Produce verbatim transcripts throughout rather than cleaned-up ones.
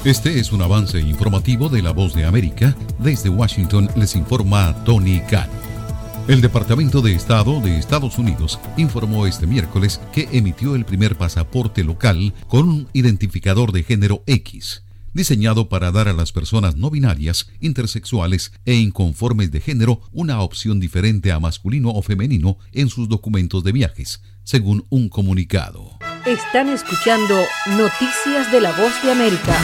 Este es un avance informativo de La Voz de América. Desde Washington les informa Tony Cano. El Departamento de Estado de Estados Unidos informó este miércoles que emitió el primer pasaporte local con un identificador de género X, diseñado para dar a las personas no binarias, intersexuales e inconformes de género una opción diferente a masculino o femenino en sus documentos de viajes, según un comunicado. Están escuchando Noticias de La Voz de América.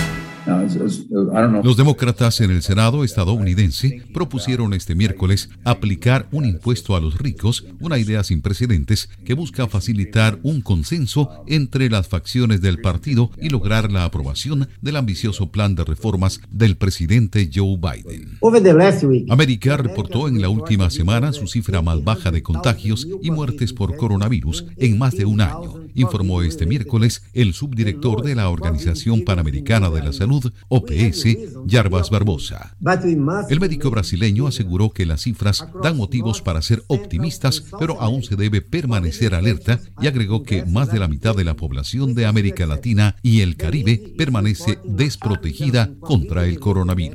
Los demócratas en el Senado estadounidense propusieron este miércoles aplicar un impuesto a los ricos, una idea sin precedentes que busca facilitar un consenso entre las facciones del partido y lograr la aprobación del ambicioso plan de reformas del presidente Joe Biden. América reportó en la última semana su cifra más baja de contagios y muertes por coronavirus en más de un año, informó este miércoles el subdirector de la Organización Panamericana de la Salud, O P S, Jarbas Barbosa. El médico brasileño aseguró que las cifras dan motivos para ser optimistas, pero aún se debe permanecer alerta, y agregó que más de la mitad de la población de América Latina y el Caribe permanece desprotegida contra el coronavirus.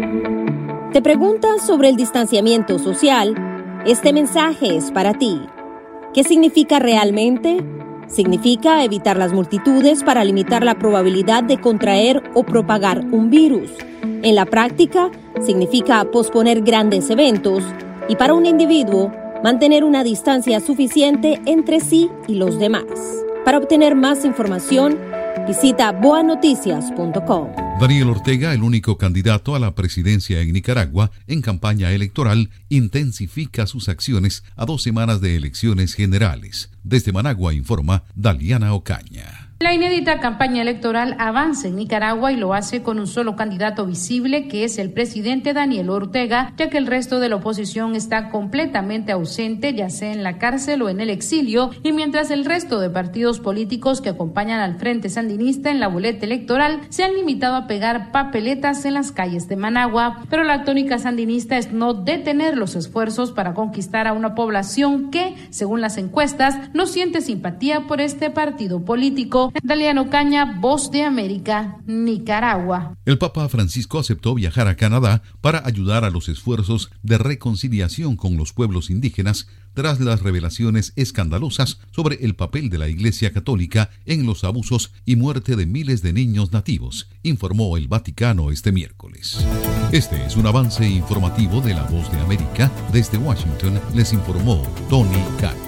¿Te preguntas sobre el distanciamiento social? Este mensaje es para ti. ¿Qué significa realmente? Significa evitar las multitudes para limitar la probabilidad de contraer o propagar un virus. En la práctica, significa posponer grandes eventos y, para un individuo, mantener una distancia suficiente entre sí y los demás. Para obtener más información, visita boa noticias punto com. Daniel Ortega, el único candidato a la presidencia en Nicaragua en campaña electoral, intensifica sus acciones a dos semanas de elecciones generales. Desde Managua informa Daliana Ocaña. La inédita campaña electoral avanza en Nicaragua y lo hace con un solo candidato visible, que es el presidente Daniel Ortega, ya que el resto de la oposición está completamente ausente, ya sea en la cárcel o en el exilio, y mientras el resto de partidos políticos que acompañan al Frente Sandinista en la boleta electoral se han limitado a pegar papeletas en las calles de Managua. Pero la tónica sandinista es no detener los esfuerzos para conquistar a una población que, según las encuestas, no siente simpatía por este partido político. Daliana Ocaña, Voz de América, Nicaragua. El Papa Francisco aceptó viajar a Canadá para ayudar a los esfuerzos de reconciliación con los pueblos indígenas tras las revelaciones escandalosas sobre el papel de la Iglesia Católica en los abusos y muerte de miles de niños nativos, informó el Vaticano este miércoles. Este es un avance informativo de La Voz de América. Desde Washington les informó Tony Cano.